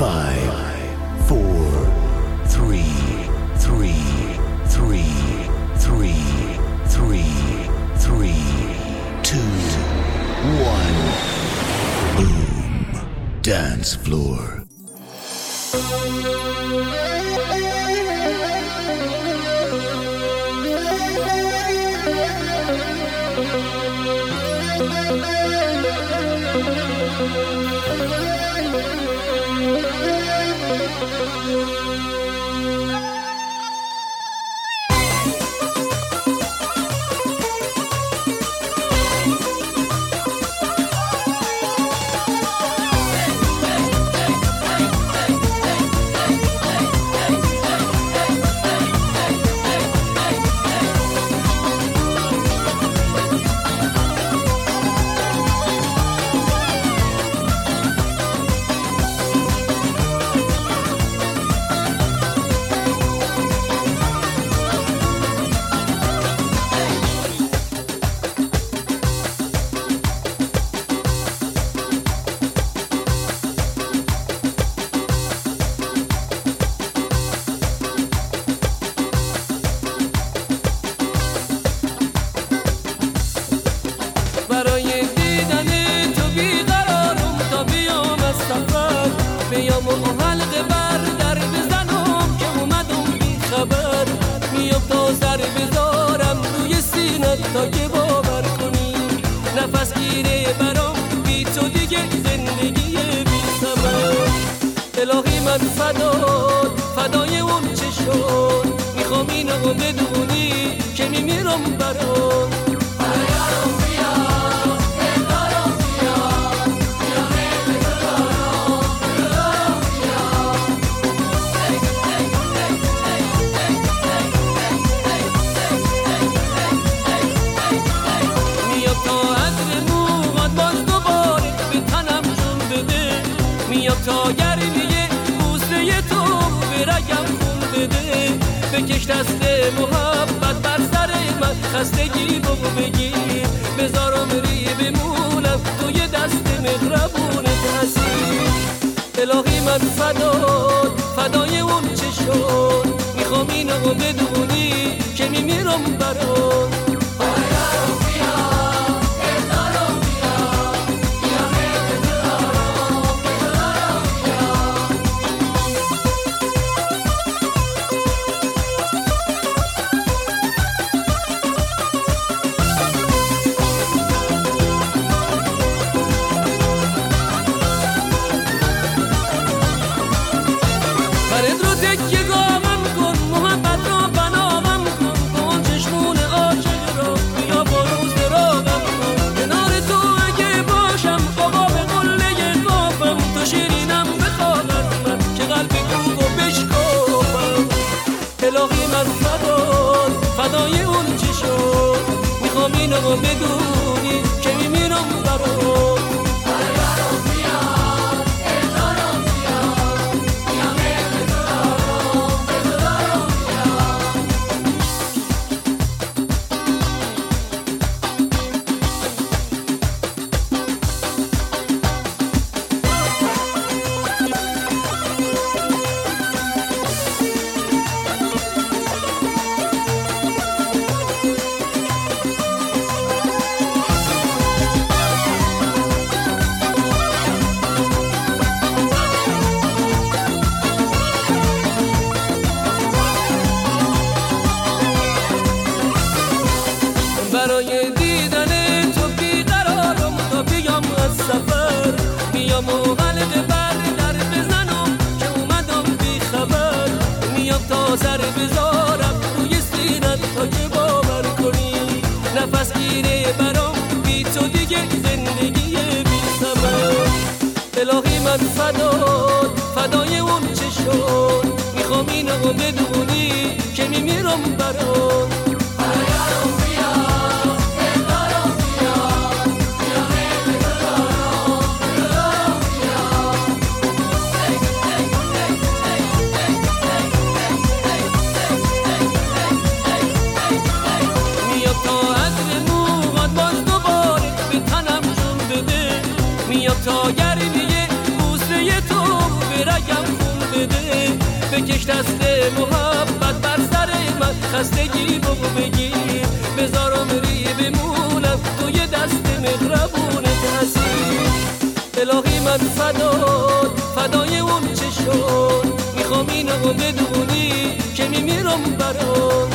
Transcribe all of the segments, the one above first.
5, 4, 3, 3, 3, 3, 3, 3, 2, 1. Boom. Dance floor. بیام و حلقه بر در بزنم که اومدم بی خبر. میام تا سر بذارم روی سینت تا که باور کنی نفس گیره برام بی تو دیگه زندگی بی ثمر. الهی من فدای اون چشم میخوام اینو بدونی که میمیرم برات. تا گرمیه بوسه تو به رگم خون بده. بکش دست محبت بر سر من خستگی بگو بگیر. بذار عمری بمونم توی دست مهربونت حسیر. الهی من فدای اون چشم میخوام اینو بدونی که میمیرم برات. فرد رو تکیه گامم کن، محبت رو بنامم کن، کن چشمون عاشق رو بیا برو سراغم کن. کنار تو اگه باشم آقا به قله قافم، تو شیرینم بخوادم من که قلبی تو بشکافم. الهی من فدای اون چشم میخوام اینو بدونی که میمیرم برات. برای دیدن تو بیقرارم تا بیام از سفر. میام و حلقه بر در بزنم که اومدم بی خبر. میام تا سر بذارم روی سینت تا که باور کنی نفس گیره برام بی تو دیگه زندگی بی ثمر. الهی من فدای اون چشم میخوام اینو بدونی که میمیرم برات. میام تا گرمیه بوسه تو به رگم بده، بکش دست محبت بر سر من، خستگی بگو بگیر، بذار عمری بمونم توی دست مهربونت حسین. الهی من فدای اون چشم، میخوام اینو بدونی که میمیرم برات.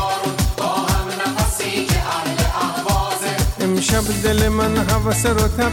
دل من هوس رو تب